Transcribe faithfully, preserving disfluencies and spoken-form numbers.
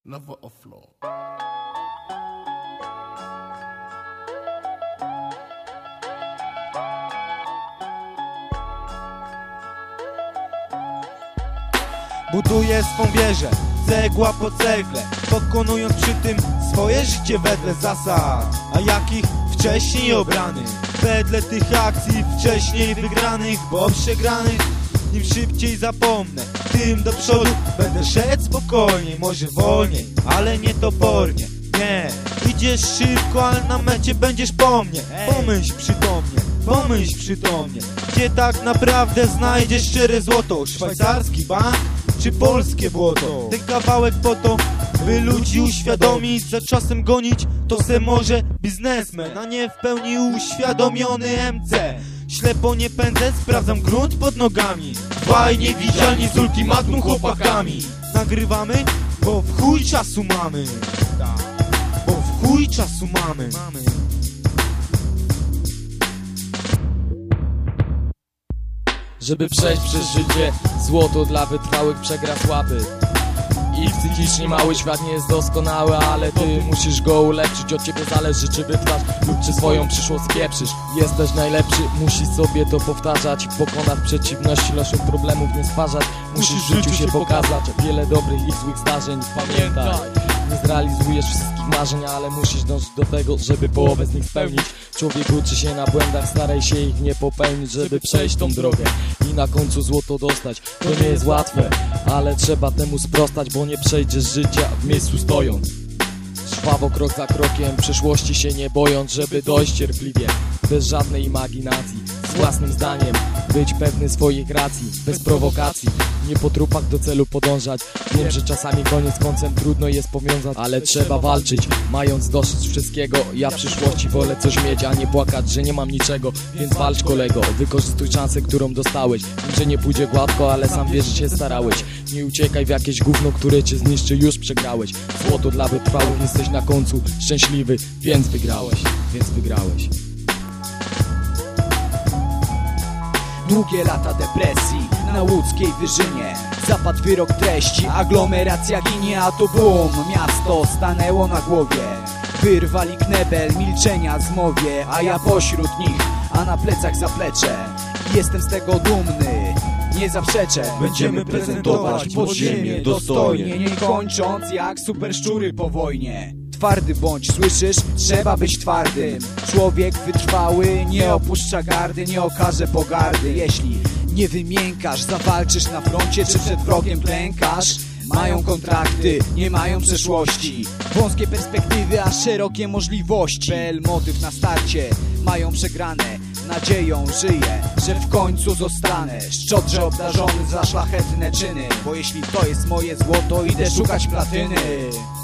Never a flaw. Buduję swą wieżę, cegła po cegle, pokonując przy tym swoje życie wedle zasad, a jakich wcześniej obranych, wedle tych akcji wcześniej wygranych, bo przegranych im szybciej zapomnę, tym do przodu będę szedł spokojniej, może wolniej, ale nie topornie. Nie, idziesz szybko, ale na mecie będziesz po mnie. Pomyśl przytomnie, pomyśl przytomnie, gdzie tak naprawdę znajdziesz szczere złoto. Szwajcarski bank czy polskie błoto? Ten kawałek po to, by ludzi uświadomić, że czasem gonić to se może biznesmen, a nie w pełni uświadomiony M C. Ślepo nie pędzę, sprawdzam grunt pod nogami. Dwaj niewidzialni z ultimatum chłopakami. Nagrywamy, bo w chuj czasu mamy. Bo w chuj czasu mamy. Żeby przejść przez życie, złoto dla wytrwałych przegra słaby. I psychicznie mały świat nie jest doskonały, ale ty musisz go ulepszyć. Od ciebie zależy, czy wytrwasz lub czy swoją przyszłość spieprzysz. Jesteś najlepszy, musisz sobie to powtarzać. Pokonać przeciwności, losu problemów nie stwarzać. Musisz w życiu się pokazać. Wiele dobrych i złych zdarzeń, pamiętaj. Nie zrealizujesz wszystkich marzeń, ale musisz dążyć do tego, żeby połowę z nich spełnić. Człowiek uczy się na błędach, staraj się ich nie popełnić, żeby przejść tą drogę i na końcu złoto dostać. To nie jest łatwe, ale trzeba temu sprostać, bo nie przejdziesz życia w miejscu stojąc. Żwawo krok za krokiem, przyszłości się nie bojąc, żeby dojść cierpliwie, bez żadnej imaginacji, z własnym zdaniem, być pewny swoich racji, bez prowokacji, nie po trupach do celu podążać. Wiem, że czasami koniec końcem trudno jest powiązać, ale trzeba walczyć, mając dosyć wszystkiego. Ja w przyszłości wolę coś mieć, a nie płakać, że nie mam niczego. Więc walcz, kolego, wykorzystuj szansę, którą dostałeś. Wiem, że nie pójdzie gładko, ale sam wiesz, że się starałeś. Nie uciekaj w jakieś gówno, które cię zniszczy, już przegrałeś. Złoto dla wytrwałych, jesteś na końcu szczęśliwy, więc wygrałeś, więc wygrałeś. Długie lata depresji na łódzkiej wyżynie, zapadł wyrok treści, aglomeracja ginie, a to bum, miasto stanęło na głowie. Wyrwali knebel milczenia z mowie, a ja pośród nich, a na plecach zaplecze. Jestem z tego dumny, nie zaprzeczę. Będziemy prezentować podziemie dostojnie, nie kończąc jak super szczury po wojnie. Twardy bądź, słyszysz? Trzeba być twardym. Człowiek wytrwały nie opuszcza gardy, nie okaże pogardy. Jeśli nie wymiękasz, zawalczysz na froncie, czy przed wrogiem klękasz. Mają kontrakty, nie mają przeszłości, wąskie perspektywy, a szerokie możliwości. P L motyw na starcie, mają przegrane. Nadzieją żyję, że w końcu zostanę szczodrze obdarzony za szlachetne czyny. Bo jeśli to jest moje złoto, idę szukać platyny.